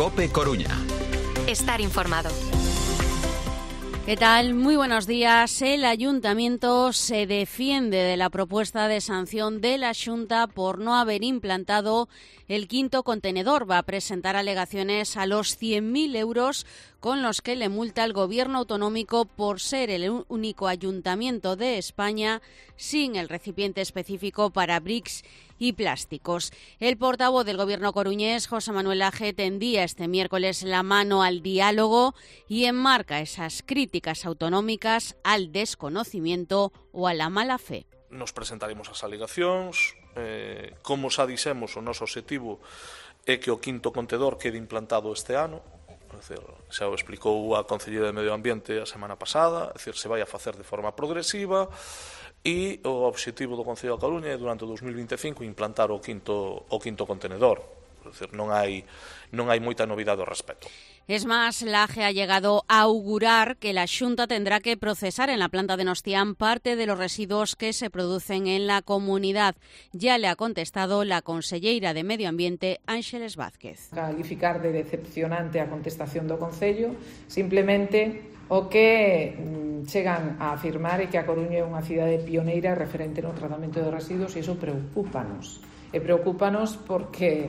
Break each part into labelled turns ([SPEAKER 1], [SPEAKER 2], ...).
[SPEAKER 1] COPE Coruña.
[SPEAKER 2] Estar informado.
[SPEAKER 3] ¿Qué tal? Muy buenos días. El Ayuntamiento se defiende de la propuesta de sanción de la Xunta por no haber implantado el quinto contenedor. Va a presentar alegaciones a los 100.000 euros con los que le multa el Gobierno autonómico por ser el único ayuntamiento de España sin el recipiente específico para bricks y plásticos. El portavoz del Gobierno coruñés, José Manuel Aje, tendía este miércoles la mano al diálogo y enmarca esas críticas autonómicas al desconocimiento o a la mala fe.
[SPEAKER 4] Nos presentaremos as alegacións, como xa dixemos, o noso obxectivo é que o quinto contedor quede implantado este ano. É dicir, xa o explicou a Concelleira de Medio Ambiente a semana pasada, é dicir, se vai a facer de forma progresiva e o obxectivo do Concello da Coruña é durante o 2025 implantar o quinto contenedor. É dicir, non hai moita novidade ao respecto.
[SPEAKER 3] Es más, la AGE ha llegado a augurar que la Xunta tendrá que procesar en la planta de Nostián parte de los residuos que se producen en la comunidad. Ya le ha contestado la conselleira de Medio Ambiente, Ángeles Vázquez.
[SPEAKER 5] Calificar de decepcionante a contestación do Concello, simplemente o que chegan a afirmar é que a Coruña é unha cidade pioneira referente no tratamento de residuos e iso preocúpanos. E preocúpanos porque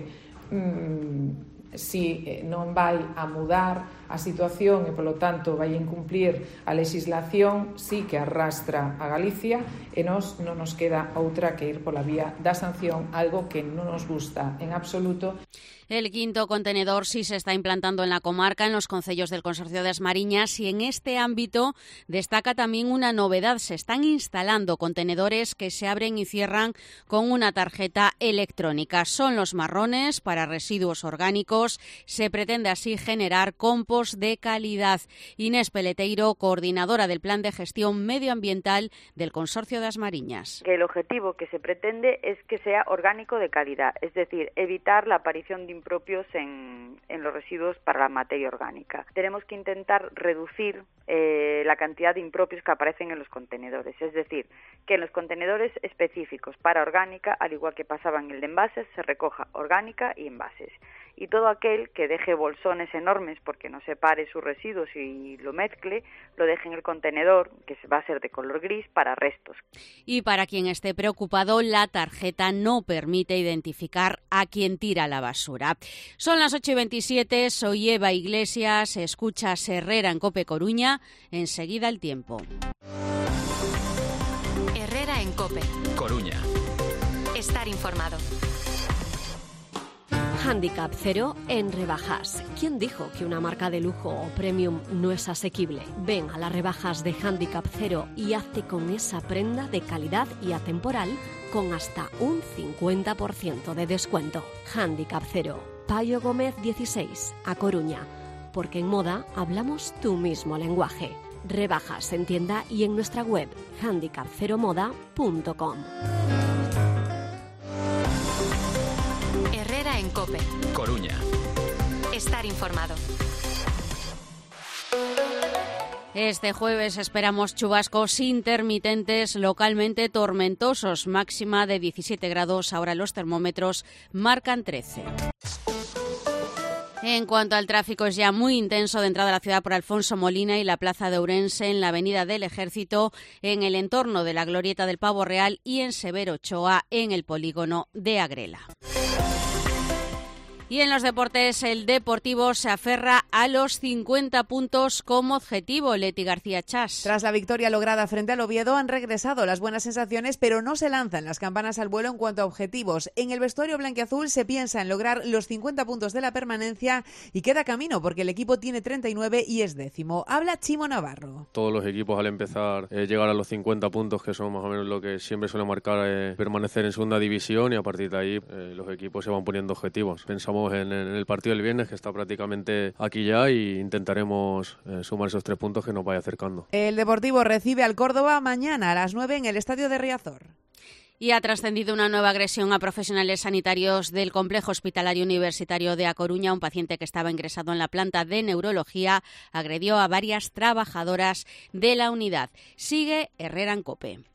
[SPEAKER 5] si non vai a mudar a situación e, polo tanto, vai incumplir a legislación, sí que arrastra a Galicia e non nos queda outra que ir pola vía da sanción, algo que non nos gusta en absoluto.
[SPEAKER 3] El quinto contenedor sí se está implantando en la comarca, en los concellos del Consorcio de As Mariñas, y en este ámbito destaca también una novedad. Se están instalando contenedores que se abren y cierran con una tarjeta electrónica. Son los marrones para residuos orgánicos. Se pretende así generar compost de calidad. Inés Peleteiro, coordinadora del Plan de Gestión Medioambiental del Consorcio de As Mariñas.
[SPEAKER 6] El objetivo que se pretende es que sea orgánico de calidad, es decir, evitar la aparición de impropios en los residuos para la materia orgánica. Tenemos que intentar reducir la cantidad de impropios que aparecen en los contenedores, es decir, que en los contenedores específicos para orgánica, al igual que pasaba en el de envases, se recoja orgánica y envases. Y todo aquel que deje bolsones enormes porque no separe sus residuos y lo mezcle, lo deje en el contenedor, que va a ser de color gris, para restos.
[SPEAKER 3] Y para quien esté preocupado, la tarjeta no permite identificar a quien tira la basura. Son las 8:27, soy Eva Iglesias, escuchas Herrera en COPE Coruña, enseguida el tiempo.
[SPEAKER 2] Herrera en COPE
[SPEAKER 1] Coruña.
[SPEAKER 2] Estar informado.
[SPEAKER 7] Handicap cero en rebajas. ¿Quién dijo que una marca de lujo o premium no es asequible? Ven a las rebajas de Handicap cero y hazte con esa prenda de calidad y atemporal con hasta un 50% de descuento. Handicap cero. Payo Gómez 16, A Coruña. Porque en moda hablamos tu mismo lenguaje. Rebajas en tienda y en nuestra web handicapceromoda.com.
[SPEAKER 2] Herrera en COPE
[SPEAKER 1] Coruña.
[SPEAKER 2] Estar informado.
[SPEAKER 3] Este jueves esperamos chubascos intermitentes, localmente tormentosos, máxima de 17 grados, ahora los termómetros marcan 13. En cuanto al tráfico, es ya muy intenso de entrada a la ciudad por Alfonso Molina y la Plaza de Ourense, en la Avenida del Ejército, en el entorno de la Glorieta del Pavo Real y en Severo Ochoa, en el polígono de Agrela. Y en los deportes, el Deportivo se aferra a los 50 puntos como objetivo. Leti García Chas.
[SPEAKER 8] Tras la victoria lograda frente al Oviedo, han regresado las buenas sensaciones, pero no se lanzan las campanas al vuelo en cuanto a objetivos. En el vestuario blanquiazul se piensa en lograr los 50 puntos de la permanencia y queda camino porque el equipo tiene 39 y es 10º. Habla Chimo Navarro.
[SPEAKER 9] Todos los equipos al empezar llegar a los 50 puntos, que son más o menos lo que siempre suele marcar permanecer en segunda división, y a partir de ahí los equipos se van poniendo objetivos. Pensamos en el partido del viernes, que está prácticamente aquí ya, y intentaremos sumar esos 3 puntos que nos vaya acercando.
[SPEAKER 8] El Deportivo recibe al Córdoba mañana a las 9 en el Estadio de Riazor.
[SPEAKER 3] Y ha trascendido una nueva agresión a profesionales sanitarios del Complejo Hospitalario Universitario de A Coruña. Un paciente que estaba ingresado en la planta de neurología agredió a varias trabajadoras de la unidad. Sigue Herrera en COPE.